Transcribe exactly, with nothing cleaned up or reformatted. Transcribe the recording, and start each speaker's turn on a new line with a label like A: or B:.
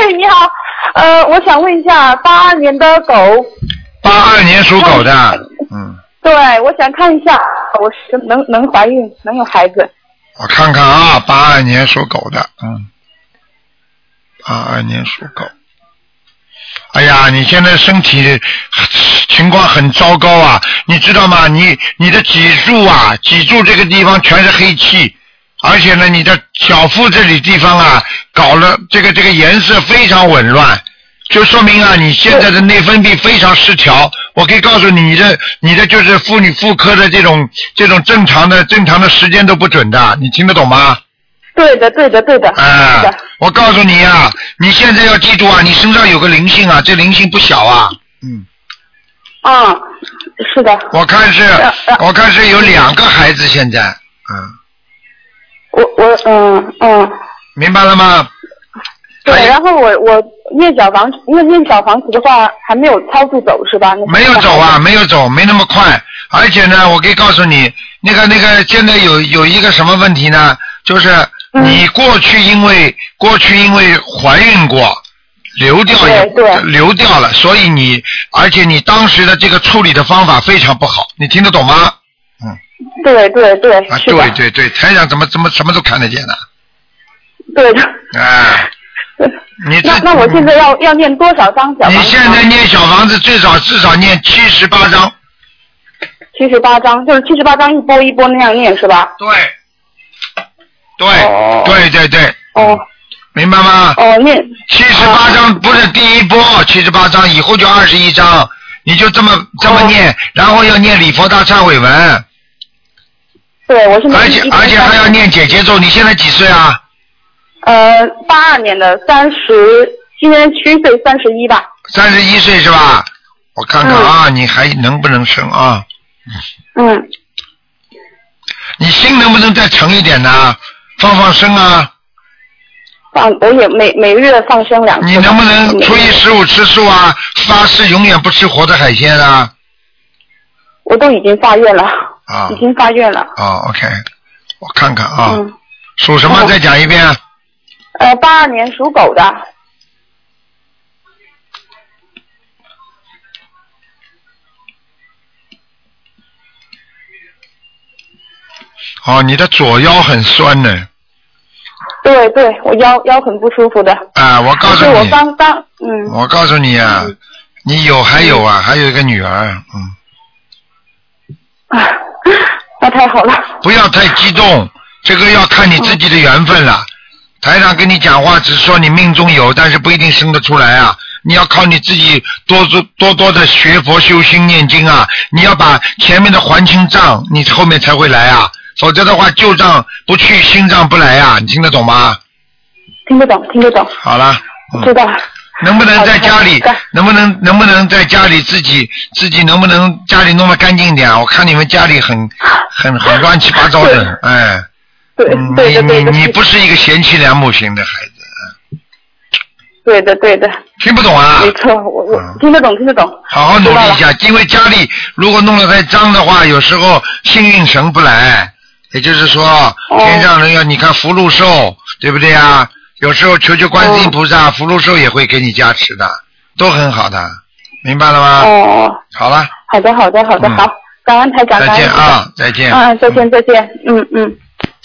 A: 喂，你好，呃，我想问一下，八二年的狗。
B: 八二年属狗的，嗯。
A: 对，我想看一下，我是能能怀孕，能有孩子。
B: 我看看啊，八二年属狗的，嗯，八二年属狗。哎呀，你现在身体情况很糟糕啊，你知道吗？你你的脊柱啊，脊柱这个地方全是黑气，而且呢，你的小腹这里地方啊，搞了这个这个颜色非常紊乱，就说明啊，你现在的内分泌非常失调。我可以告诉你，你的你的就是妇女妇科的这种这种正常的正常的时间都不准的，你听得懂吗？
A: 对的，对的，对的。
B: 啊、呃，我告诉你啊，你现在要记住啊，你身上有个灵性啊，这灵性不小啊。嗯。
A: 啊，是的。
B: 我看是，
A: 啊啊、
B: 我看是有两个孩子现在，嗯。
A: 我我嗯嗯。
B: 明白了吗？
A: 对，然后我我念小房，因为念小房子的话还没有超度走是吧？
B: 没有走啊，没有走，没那么快。而且呢，我可以告诉你，那个那个现在有有一个什么问题呢？就是你过去因为、嗯、过去因为怀孕过，流掉也流掉了，所以你而且你当时的这个处理的方法非常不好，你听得懂吗？嗯。
A: 对对对。
B: 啊，对对对，台长怎么怎么什么都看得见的。
A: 对的。
B: 哎。你
A: 那那我现在要要念多少张小房子？
B: 你现在念小房子最少至少念七十八张。
A: 七十八张，就是七十八张一波一波那样念是吧？
B: 对。对、哦、对对对。
A: 哦。
B: 明白吗？
A: 哦，念。
B: 七十八张不是第一波，七十八张以后就二十一张，你就这么这么念，哦、然后要念礼佛大忏悔文。
A: 对，我是念。
B: 而且而且还要念姐姐咒，你现在几岁啊？
A: 呃，八二年的三十，今年虚岁三十一吧。
B: 三十一岁是吧？我看看啊，嗯、你还能不能生啊？
A: 嗯。
B: 你心能不能再沉一点呢？放放生啊。
A: 放，我也每每个月放生两次。
B: 你能不能初一十五吃素啊？发誓永远不吃活的海鲜啊？
A: 我都已经发愿了。
B: 啊。
A: 已经发愿了。
B: 哦 ，OK， 我看看啊。
A: 嗯。
B: 属什么？再讲一遍。
A: 呃，八二年属狗的。
B: 哦，你的左腰很酸呢。
A: 对对，我腰腰很不舒服的。
B: 啊，我告诉你。
A: 我刚刚嗯。
B: 我告诉你啊，嗯、你有还有啊，嗯、还有一个女儿，
A: 嗯。啊，那太好了。
B: 不要太激动，这个要看你自己的缘分了。嗯、台长跟你讲话只是说你命中有，但是不一定生得出来啊。你要靠你自己多多多多的学佛修心念经啊，你要把前面的还清账，你后面才会来啊。否则的话，旧账不去，新账不来啊！你听得懂吗？
A: 听得懂，听得懂。
B: 好了，
A: 嗯、知道。
B: 能不能在家里？能不能能不能在家里自己自己能不能家里弄得干净点？我看你们家里很很很乱七八糟的，哎。
A: 对对的对的。
B: 你你你不是一个贤妻良母型的孩子。
A: 对的对的。
B: 听不懂啊？
A: 没错，我我、嗯、听得懂听得懂。
B: 好好努力一下，因为家里如果弄得太脏的话，有时候幸运神不来。也就是说，天上人要你看福禄寿，对不对啊？有时候求求观世音菩萨，福禄寿也会给你加持的，都很好的，明白了吗？
A: 哦，
B: 好了。
A: 好的，好的，好的，嗯、好，感恩台长，
B: 再见啊，再见。
A: 啊，再见，再见，嗯嗯。